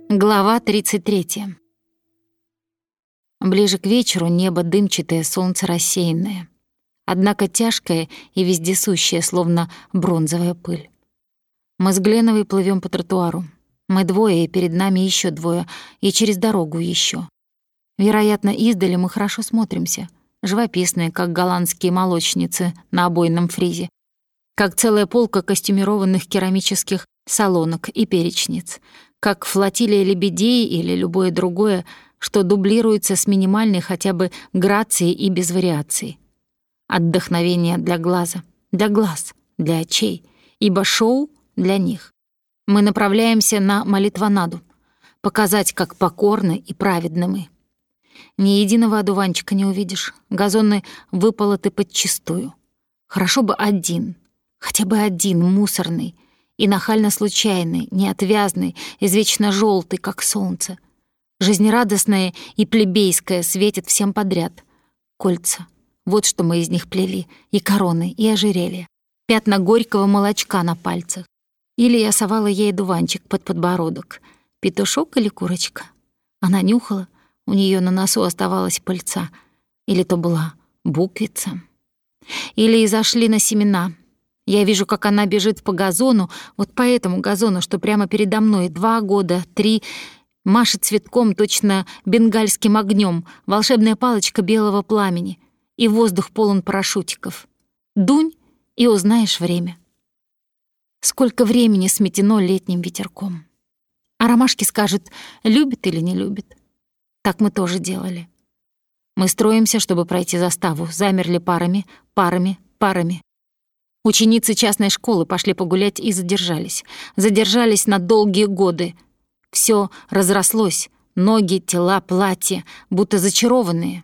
Глава 33. Ближе к вечеру небо дымчатое, солнце рассеянное. Однако тяжкое и вездесущее, словно бронзовая пыль. Мы с Гленовой плывем по тротуару. Мы двое, и перед нами еще двое, и через дорогу еще. Вероятно, издали мы хорошо смотримся, живописные, как голландские молочницы на обойном фризе, как целая полка костюмированных керамических солонок и перечниц, как флотилия лебедей или любое другое, что дублируется с минимальной хотя бы грацией и без вариаций. Отдохновение для глаза, для глаз, для очей, ибо шоу для них. Мы направляемся на молитвонаду, показать, как покорны и праведны мы. Ни единого одуванчика не увидишь, газоны выполоты подчистую. Хорошо бы один, хотя бы один мусорный, и нахально случайный, неотвязный, извечно желтый, как солнце. Жизнерадостное и плебейское светит всем подряд. Кольца. Вот что мы из них плели. И короны, и ожерелья. Пятна горького молочка на пальцах. Или я совала ей дуванчик под подбородок. Петушок или курочка? Она нюхала, у нее на носу оставалась пыльца. Или то была буквица. Или изошли на семена. Я вижу, как она бежит по газону, вот по этому газону, что прямо передо мной, 2 года, 3, машет цветком точно бенгальским огнем, волшебная палочка белого пламени, и воздух полон парашютиков. Дунь, и узнаешь время. Сколько времени сметено летним ветерком. А ромашки скажут, любит или не любит. Так мы тоже делали. Мы строимся, чтобы пройти заставу, замерли парами, парами, парами. Ученицы частной школы пошли погулять и задержались. Задержались на долгие годы. Всё разрослось. Ноги, тела, платья, будто зачарованные.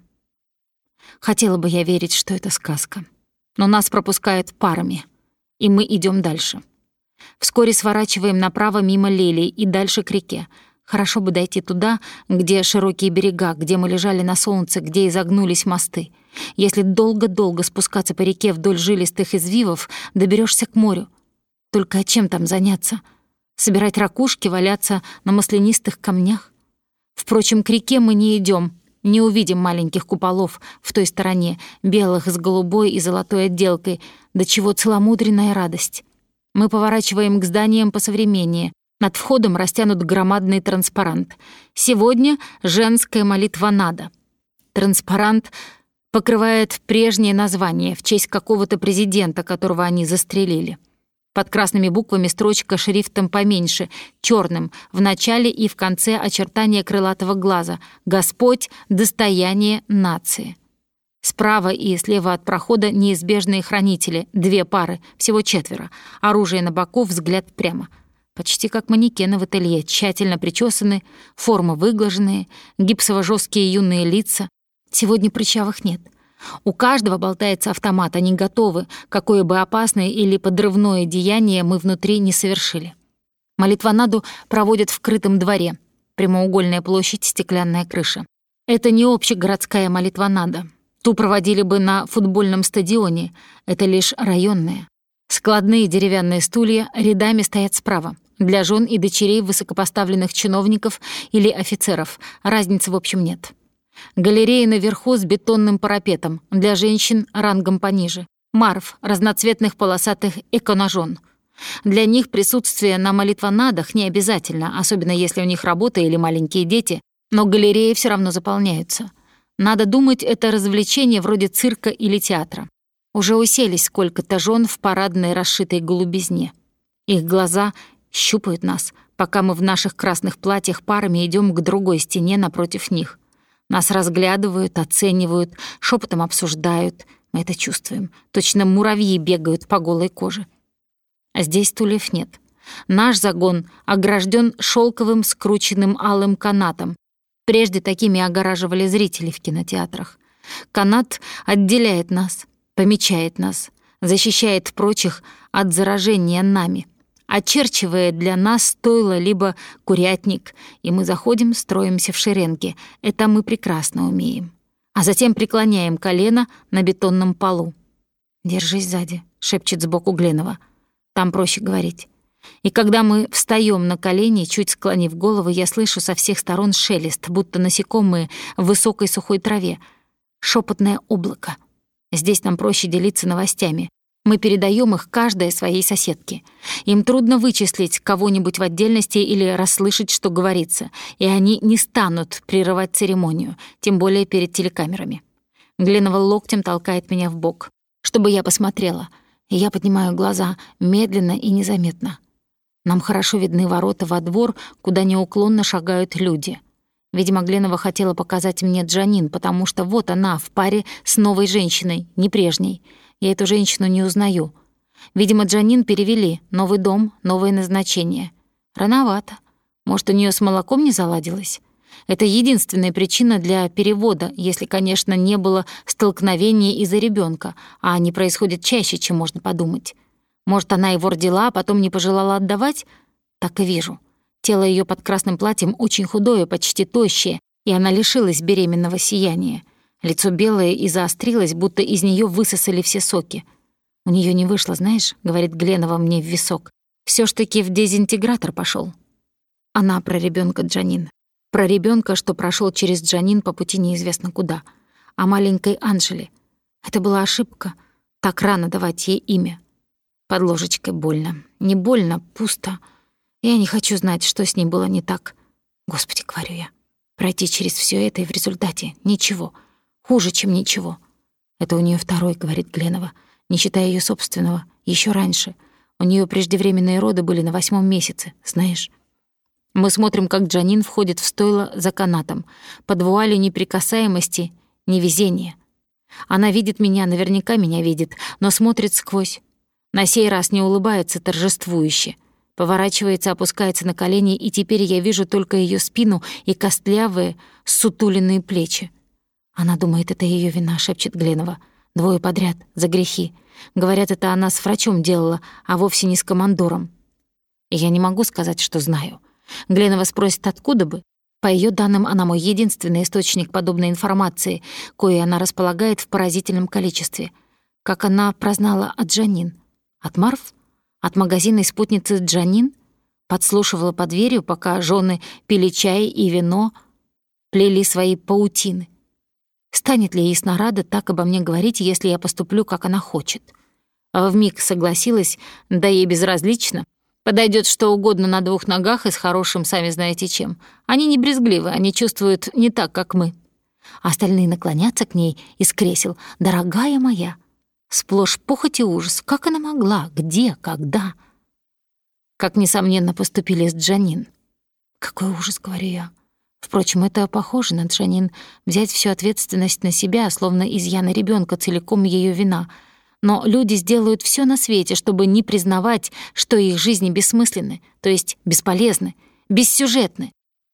Хотела бы я верить, что это сказка. Но нас пропускают парами. И мы идём дальше. Вскоре сворачиваем направо мимо лилий и дальше к реке. Хорошо бы дойти туда, где широкие берега, где мы лежали на солнце, где изогнулись мосты. Если долго-долго спускаться по реке вдоль жилистых извивов, доберешься к морю. Только чем там заняться? Собирать ракушки, валяться на маслянистых камнях? Впрочем, к реке мы не идем, не увидим маленьких куполов в той стороне, белых с голубой и золотой отделкой, до чего целомудренная радость. Мы поворачиваем к зданиям посовременнее. Над входом растянут громадный транспарант. Сегодня женская молитвонада. Транспарант покрывает прежнее название в честь какого-то президента, которого они застрелили. Под красными буквами строчка шрифтом поменьше, чёрным, в начале и в конце очертания крылатого глаза. «Господь — достояние нации». Справа и слева от прохода неизбежные хранители, 2 пары, всего 4. Оружие на боку, взгляд прямо. Почти как манекены в ателье, тщательно причесаны, формы выглаженные, гипсово-жёсткие юные лица. Сегодня прыщавых нет. У каждого болтается автомат, они готовы, какое бы опасное или подрывное деяние мы внутри не совершили. Молитвонаду проводят в крытом дворе. Прямоугольная площадь, стеклянная крыша. Это не общегородская молитвонада. Ту проводили бы на футбольном стадионе. Это лишь районная. Складные деревянные стулья рядами стоят справа. Для жен и дочерей высокопоставленных чиновников или офицеров. Разницы, в общем, нет. Галерея наверху с бетонным парапетом. Для женщин рангом пониже. Марф, разноцветных полосатых иконожон. Для них присутствие на молитвонадах не обязательно, особенно если у них работа или маленькие дети, но галереи все равно заполняются. Надо думать, это развлечение вроде цирка или театра. Уже уселись сколько-то жен в парадной расшитой голубизне. Их глаза щупают нас, пока мы в наших красных платьях парами идем к другой стене напротив них. Нас разглядывают, оценивают, шепотом обсуждают. Мы это чувствуем. Точно муравьи бегают по голой коже. А здесь стульев нет. Наш загон огражден шелковым скрученным алым канатом. Прежде такими огораживали зрителей в кинотеатрах. Канат отделяет нас, помечает нас, защищает прочих от заражения нами, очерчивает для нас стойло либо курятник, и мы заходим, строимся в шеренге. Это мы прекрасно умеем. А затем преклоняем колено на бетонном полу. «Держись сзади», — шепчет сбоку Гленова. «Там проще говорить». И когда мы встаём на колени, чуть склонив голову, я слышу со всех сторон шелест, будто насекомые в высокой сухой траве. Шёпотное облако. Здесь нам проще делиться новостями. Мы передаём их каждой своей соседке. Им трудно вычислить кого-нибудь в отдельности или расслышать, что говорится, и они не станут прерывать церемонию, тем более перед телекамерами. Гленова локтем толкает меня в бок, чтобы я посмотрела, и я поднимаю глаза медленно и незаметно. Нам хорошо видны ворота во двор, куда неуклонно шагают люди. Видимо, Гленова хотела показать мне Джанин, потому что вот она в паре с новой женщиной, не прежней. Я эту женщину не узнаю. Видимо, Джанин перевели. Новый дом, новое назначение. Рановато. Может, у неё с молоком не заладилось? Это единственная причина для перевода, если, конечно, не было столкновения из-за ребёнка, а они происходят чаще, чем можно подумать. Может, она его родила, а потом не пожелала отдавать? Так и вижу. Тело её под красным платьем очень худое, почти тощее, и она лишилась беременного сияния. Лицо белое и заострилось, будто из неё высосали все соки. «У неё не вышло, знаешь», — говорит Гленова мне в висок. «Всё ж таки в дезинтегратор пошёл». Она про ребёнка Джанин. Про ребёнка, что прошёл через Джанин по пути неизвестно куда. О маленькой Анжеле. Это была ошибка. Так рано давать ей имя. Под ложечкой больно. Не больно, пусто. Я не хочу знать, что с ней было не так. Господи, говорю я. Пройти через всё это и в результате ничего. Хуже, чем ничего. Это у неё второй, говорит Гленова, не считая её собственного, ещё раньше. У неё преждевременные роды были на 8-м месяце, знаешь. Мы смотрим, как Джанин входит в стойло за канатом, под вуалью неприкасаемости, невезения. Она видит меня, наверняка меня видит, но смотрит сквозь. На сей раз не улыбается торжествующе. Поворачивается, опускается на колени, и теперь я вижу только её спину и костлявые, ссутуленные плечи. Она думает, это её вина, шепчет Гленова. 2 подряд, за грехи. Говорят, это она с врачом делала, а вовсе не с командором. И я не могу сказать, что знаю. Гленова спросит, откуда бы. По её данным, она мой единственный источник подобной информации, коей она располагает в поразительном количестве. Как она прознала от Джанин? От Марв? От магазинной спутницы Джанин? Подслушивала под дверью, пока жены пили чай и вино, плели свои паутины. Станет ли Яснорада так обо мне говорить, если я поступлю, как она хочет? Вмиг согласилась, да ей безразлично. Подойдёт что угодно на 2 ногах и с хорошим сами знаете чем. Они не брезгливы, они чувствуют не так, как мы. Остальные наклонятся к ней из кресел. «Дорогая моя!» Сплошь похоть и ужас. Как она могла? Где? Когда? Как, несомненно, поступили с Джанин. Какой ужас, говорю я. Впрочем, это похоже на Джанин. Взять всю ответственность на себя, словно изъяна ребёнка, целиком её вина. Но люди сделают всё на свете, чтобы не признавать, что их жизни бессмысленны, то есть бесполезны, бессюжетны.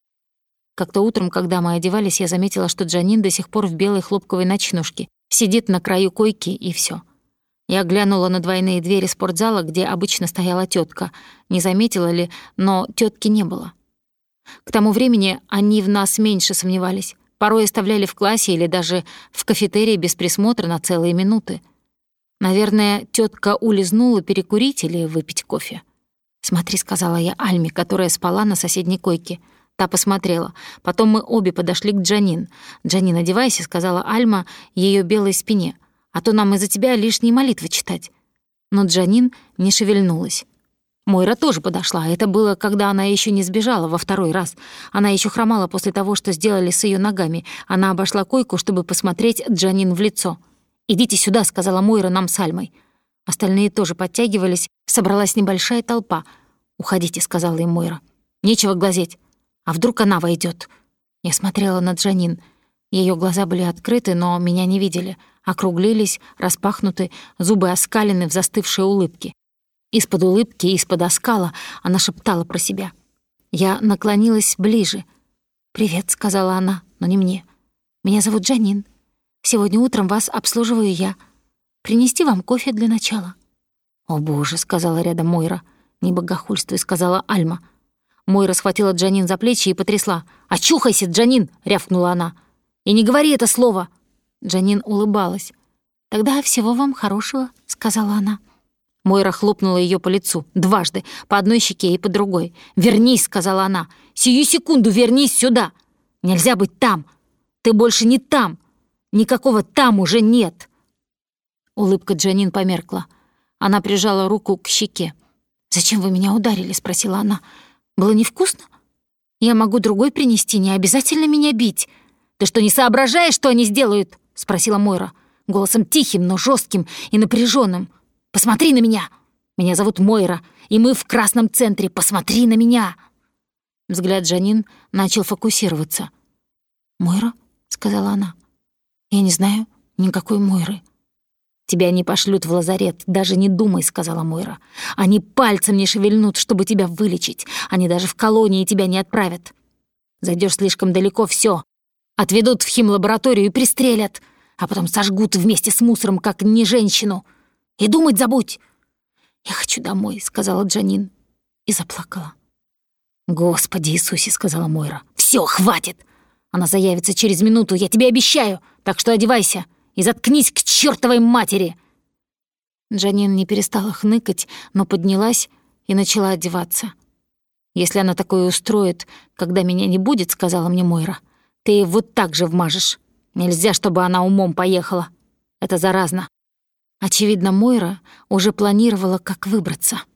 Как-то утром, когда мы одевались, я заметила, что Джанин до сих пор в белой хлопковой ночнушке. Сидит на краю койки, и всё. Я глянула на двойные двери спортзала, где обычно стояла тётка. Не заметила ли, но тётки не было. К тому времени они в нас меньше сомневались. Порой оставляли в классе или даже в кафетерии без присмотра на целые минуты. Наверное, тётка улизнула перекурить или выпить кофе. «Смотри», — сказала я Альме, которая спала на соседней койке. Та посмотрела. Потом мы обе подошли к Джанин. «Джанин, одевайся», — сказала Альма её белой спине. «А то нам из-за тебя лишние молитвы читать». Но Джанин не шевельнулась. Мойра тоже подошла. Это было, когда она ещё не сбежала во 2-й раз. Она ещё хромала после того, что сделали с её ногами. Она обошла койку, чтобы посмотреть Джанин в лицо. «Идите сюда», — сказала Мойра нам с Альмой. Остальные тоже подтягивались. Собралась небольшая толпа. «Уходите», — сказала им Мойра. «Нечего глазеть. А вдруг она войдёт?» Я смотрела на Джанин. Её глаза были открыты, но меня не видели. Округлились, распахнуты, зубы оскалены в застывшей улыбке. Из-под улыбки, из-под оскала она шептала про себя. Я наклонилась ближе. «Привет», — сказала она, но не мне. «Меня зовут Джанин. Сегодня утром вас обслуживаю я. Принести вам кофе для начала?» «О, Боже», — сказала рядом Мойра. «Не богохульствуй», — сказала Альма. Мойра схватила Джанин за плечи и потрясла. «Очухайся, Джанин!» — рявкнула она. «И не говори это слово!» Джанин улыбалась. «Тогда всего вам хорошего», — сказала она. Мойра хлопнула ее по лицу. Дважды, по одной щеке и по другой. «Вернись», — сказала она. «Сию секунду вернись сюда. Нельзя быть там. Ты больше не там. Никакого там уже нет». Улыбка Джанин померкла. Она прижала руку к щеке. «Зачем вы меня ударили?» — спросила она. «Было невкусно? Я могу другой принести, не обязательно меня бить». «Ты что, не соображаешь, что они сделают?» — спросила Мойра, голосом тихим, но жестким и напряженным. «Посмотри на меня! Меня зовут Мойра, и мы в красном центре. Посмотри на меня!» Взгляд Джанин начал фокусироваться. «Мойра?» — сказала она. «Я не знаю никакой Мойры». «Тебя не пошлют в лазарет, даже не думай», — сказала Мойра. «Они пальцем не шевельнут, чтобы тебя вылечить. Они даже в колонии тебя не отправят. Зайдешь слишком далеко — все. Отведут в химлабораторию и пристрелят, а потом сожгут вместе с мусором, как не женщину. И думать забудь». «Я хочу домой», — сказала Джанин и заплакала. «Господи Иисусе», — сказала Мойра. «Все, хватит! Она заявится через минуту, я тебе обещаю, так что одевайся и заткнись к чертовой матери!» Джанин не перестала хныкать, но поднялась и начала одеваться. «Если она такое устроит, когда меня не будет», — сказала мне Мойра, «ты ей вот так же вмажешь. Нельзя, чтобы она умом поехала. Это заразно». Очевидно, Мойра уже планировала, как выбраться.